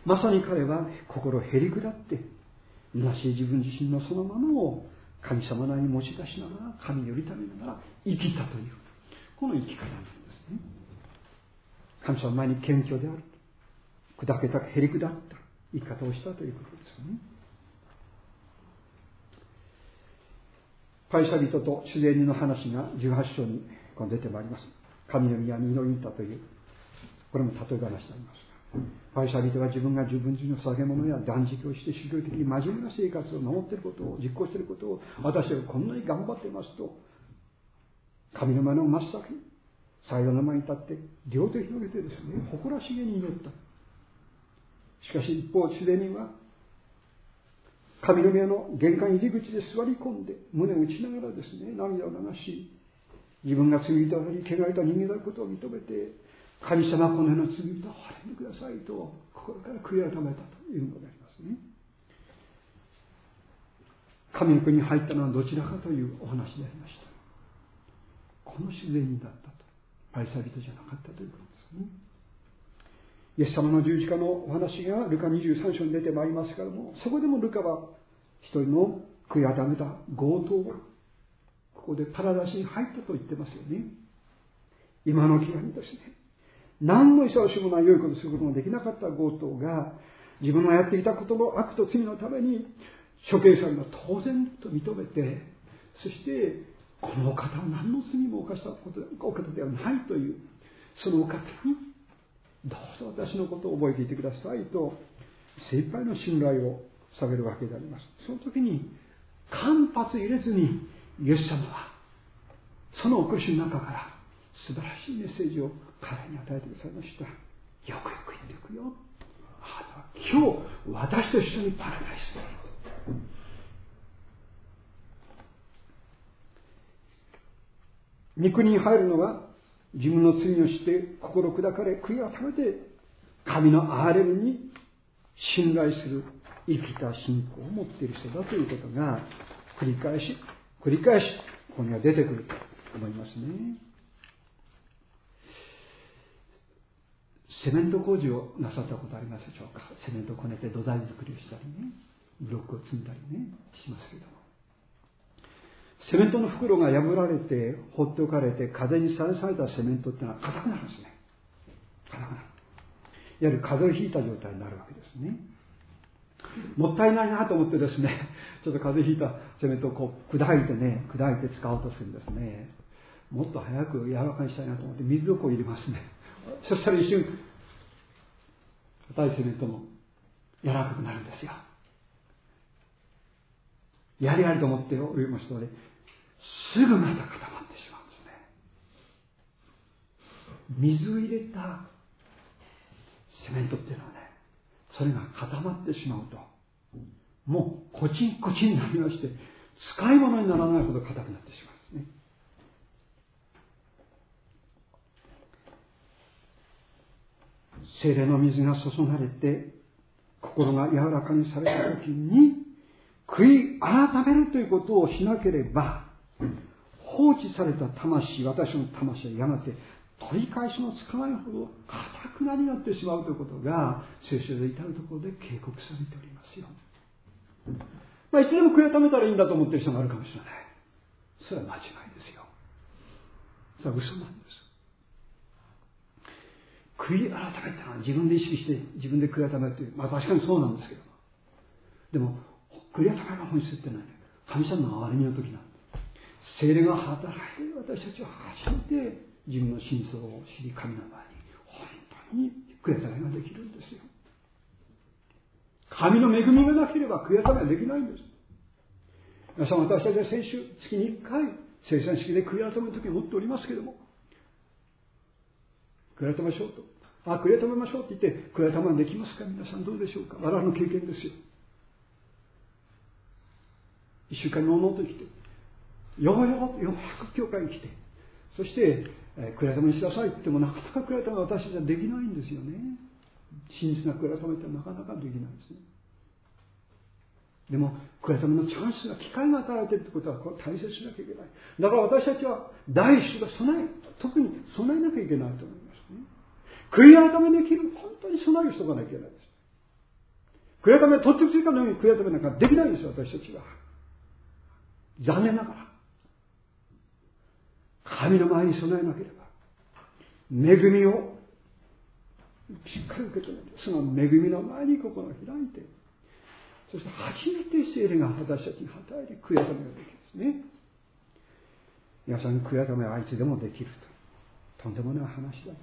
まさに彼は心をへり下って、虚しい自分自身のそのままを神様なりに持ち出しながら、神によりためながら生きたという、この生き方なんですね。神様の前に謙虚である、砕けたへり下った生き方をしたということですね。パリサ人と主税人の話が18章に出てまいります。神の宮に祈りに行ったという、これも例え話であります。パリサ人は自分が自分自身の捧げ物や断食をして宗教的に真面目な生活を守っていることを、実行していることを、私はこんなに頑張っていますと、神の前の真っ先に祭壇の前に立って両手を広げてですね、誇らしげに祈った。しかし一方、主税人は神の宮の玄関入り口で座り込んで胸を打ちながらですね、涙を流し、自分が罪人であり汚れた人間であることを認めて、神様このような罪人を憐れんでくださいと心から悔い改めたというのでありますね。神の国に入ったのはどちらかというお話でありました。この主税人だったと、パリサイ人じゃなかったということですね。イエス様の十字架のお話がルカ23章に出てまいりますけれども、そこでもルカは一人の悔い改めた強盗をここでパラダイスに入ったと言ってますよね。今の際にですね、何の忙しもない良いことをすることもできなかった強盗が、自分がやっていたことの悪と罪のために処刑されるのは当然と認めて、そしてこのお方は何の罪も犯したお方ではないという、そのお方にどうぞ私のことを覚えていてくださいと精一杯の信頼を下げるわけであります。その時に間髪入れずにイエス様はそのお越しの中から素晴らしいメッセージを彼に与えてくださいました。よくよく言っていくよ、あなたは今日私と一緒にパラダイスで、御国に入るのは自分の罪をして心砕かれ悔い改めて神の憐れみに信頼する生きた信仰を持っている人だということが繰り返しここには出てくると思いますね。セメント工事をなさったことありますでしょうか。セメントをこねて土台作りをしたりね、ブロックを積んだりねしますけども、セメントの袋が破られて放っておかれて風にさらされたセメントってのは硬くなるんですね。硬くなる。いわゆる風邪をひいた状態になるわけですね。もったいないなと思ってですね、ちょっと風邪ひいたセメントをこう砕いて使おうとするんですね。もっと早く柔らかにしたいなと思って水をこう入れますね。そしたら一瞬硬いセメントも柔らかくなるんですよ。やりと思っておりますとね、すぐまた固まってしまうんですね。水を入れたセメントっていうのはね、それが固まってしまうともうコチンコチンになりまして、使い物にならないほど硬くなってしまうんですね。聖霊の水が注がれて心が柔らかにされた時に悔い改めるということをしなければ、放置された魂、私の魂はやがて取り返しのつかないほど堅くなになってしまうということが聖書で至るところで警告されておりますよ。いつでも悔い改めたらいいんだと思っている人があるかもしれない。それは間違いですよ。それは嘘なんです。悔い改めたのは自分で意識して自分で悔い改めるという、確かにそうなんですけど、でも悔い改めの本質ってのはね、神様の憐れみの時なんだ。聖霊が働いて私たちは初めて自分の真相を知り、神の前に本当に悔い改めができるんですよ。神の恵みがなければ悔い改めはできないんです。皆さん、私たちは先週月に1回聖餐式で悔い改めの時に持っておりますけれども、悔い改めましょうと、悔い改めましょうって言って悔い改めはできますか。皆さんどうでしょうか。我々の経験ですよ。1週間にのと来て、ようやく教会に来て、そして悔い改めにしなさいって言ってもなかなか悔い改めは私たちはできないんですよね。真実な悔い改めってなかなかできないんですね。でも悔い改めのチャンスが、機会が与えられているということは大切しなきゃいけない。だから私たちは第一が特に備えなきゃいけないと思いますね。悔い改めできる、本当に備える人がなきゃいけないです。 悔い改め、とってついたのに悔い改めなんかできないんですよ、私たちは。残念ながら。神の前に備えなければ、恵みをしっかり受け止めて、その恵みの前に心を開いて、そして初めて聖霊が私たちに与える悔い改めができるんですね。皆さん、悔い改めはいつでもできると。とんでもない話であります。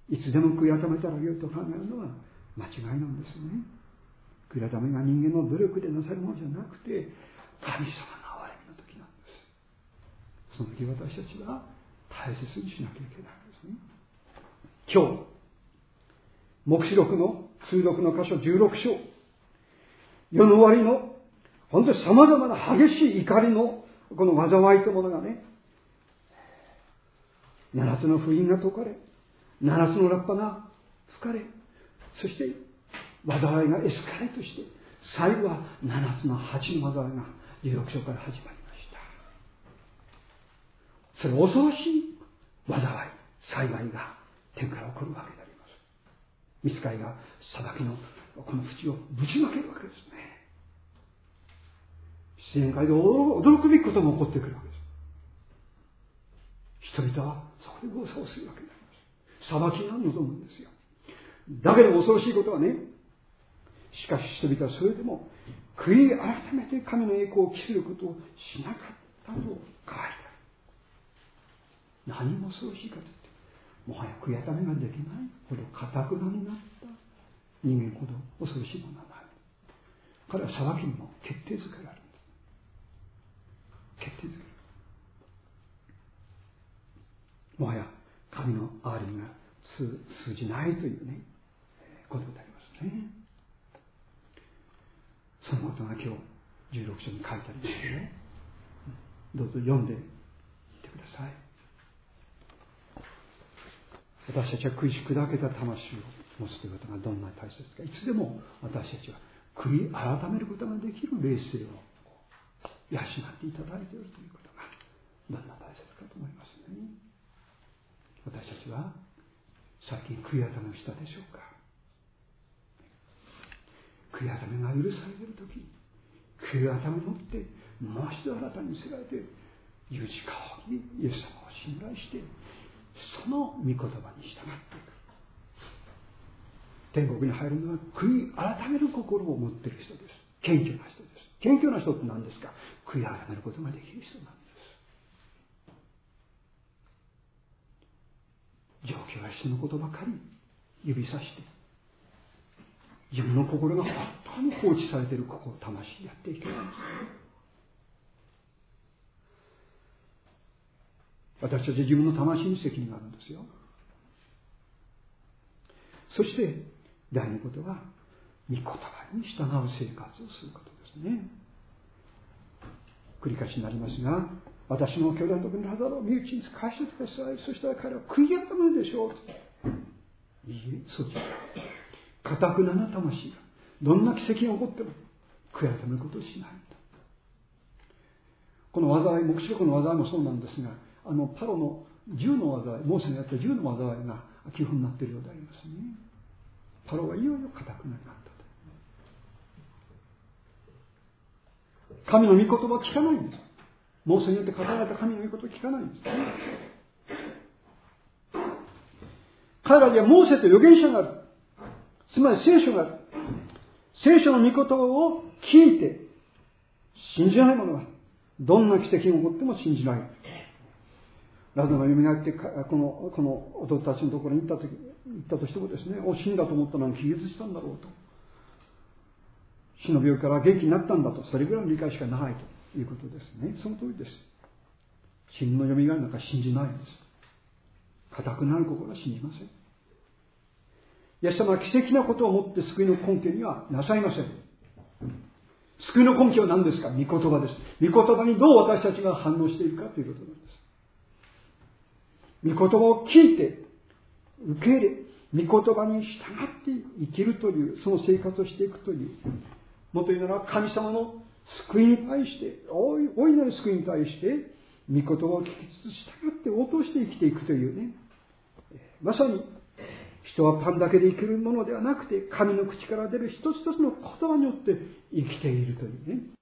いつでも悔い改めたらよいと考えるのは間違いなんですね。悔い改めが人間の努力でなさるものじゃなくて、神様の憐れみの時なんです。その時私たちは大切にしなきゃいけないんですね。今日、黙示録の通読の箇所16章、世の終わりの本当に様々な激しい怒りのこの災いというものがね、7つの封印が解かれ、7つのラッパが吹かれ、そして災いがエスカレートして、最後は7つの8の災いが16章から始まりました。それ恐ろしい災い、災害が天から起こるわけであります。御使いが裁きのこの淵をぶちまけるわけですね。自然界で驚くべきことも起こってくるわけです。人々はそこで誤差をするわけであります。裁きが望むんですよ。だけど恐ろしいことはね、しかし人々はそれでも悔い改めて神の栄光を期することをしなかったと書いてある。何も恐ろしいかといって、もはや悔い改めができないほど堅くなになった人間ほど恐ろしいものはない。彼は裁きにも決定づけられる。決定づける。もはや神の憐れみが通じないというね、ことでありますね。そのことが今日16章に書いてありますよ。どうぞ読んでみてください。私たちは悔し砕けた魂を持つということがどんなに大切か。いつでも私たちは悔い改めることができる霊性を養っていただいているということがどんな大切かと思いますね。私たちは最近悔い改めをしたでしょうか。悔い改めが許されているとき、悔い改めを持ってもう一度新たに見せられて十字架をイエス様を信頼してその御言葉に従っていく。天国に入るのは悔い改める心を持っている人です。謙虚な人です。謙虚な人って何ですか。悔い改めることができる人なんです。状況は人のことばかり指さして自分の心が本当に放置されている心、魂でやっていけないんです。私たちは自分の魂に責任があるんですよ。そして第二ことは御言葉に従う生活をすることですね。繰り返しになりますが、私の兄弟のところにラザロを身内に返してください。そしたら彼は悔い改めるでしょう。いいえ、そうです。かたくなな魂がどんな奇跡が起こっても悔い改めることをしない。この災い、黙示録の災いもそうなんですが、パロの10の災い、モーセがやった10の災いが基本になっているようでありますね。パロはいよいよかたくなになったと。神の御言葉を聞かないんです。モーセによって語られた神の御言葉を聞かないんです。彼らにはモーセと預言者がある。つまり聖書がある。聖書の御言葉を聞いて信じない者はどんな奇跡が起こっても信じない。ラザロが蘇ってこの弟たちのところに行ったとしてもですね、死んだと思ったのに気絶したんだろうと。死の病気から元気になったんだと。それぐらいの理解しかないということですね。その通りです。死の蘇りなんか信じないんです。固くなる心は信じません。イエス様は奇跡なことをもって救いの根拠にはなさいません。救いの根拠は何ですか。御言葉です。御言葉にどう私たちが反応しているかということなんです。御言葉を聞いて受け入れ、御言葉に従って生きるというその生活をしていくという、もっと言うなら神様の救いに対して、大いなる救いに対して御言葉を聞きつつ従って応答して生きていくというね、まさに人はパンだけで生きるものではなくて、神の口から出る一つ一つの言葉によって生きているというね、